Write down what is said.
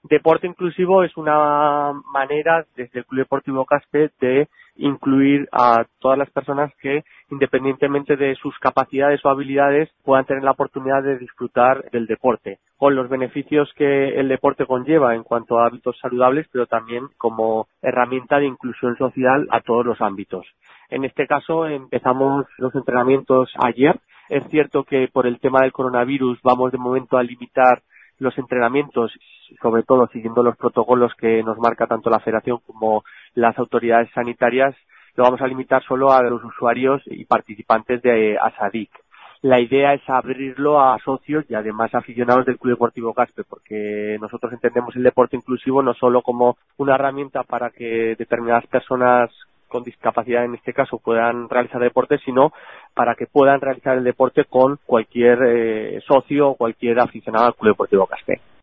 Deporte inclusivo es una manera desde el Club Deportivo Caspe de incluir a todas las personas que, independientemente de sus capacidades o habilidades, puedan tener la oportunidad de disfrutar del deporte, con los beneficios que el deporte conlleva en cuanto a hábitos saludables, pero también como herramienta de inclusión social a todos los ámbitos. En este caso empezamos los entrenamientos ayer. Es cierto que por el tema del coronavirus vamos de momento a limitar los entrenamientos, sobre todo siguiendo los protocolos que nos marca tanto la Federación como las autoridades sanitarias. Lo vamos a limitar solo a los usuarios y participantes de ASADIC. La idea es abrirlo a socios y además aficionados del Club Deportivo Caspe, porque nosotros entendemos el deporte inclusivo no solo como una herramienta para que determinadas personas con discapacidad, en este caso, puedan realizar deporte, sino para que puedan realizar el deporte con cualquier socio o cualquier aficionado al Club Deportivo Caspe.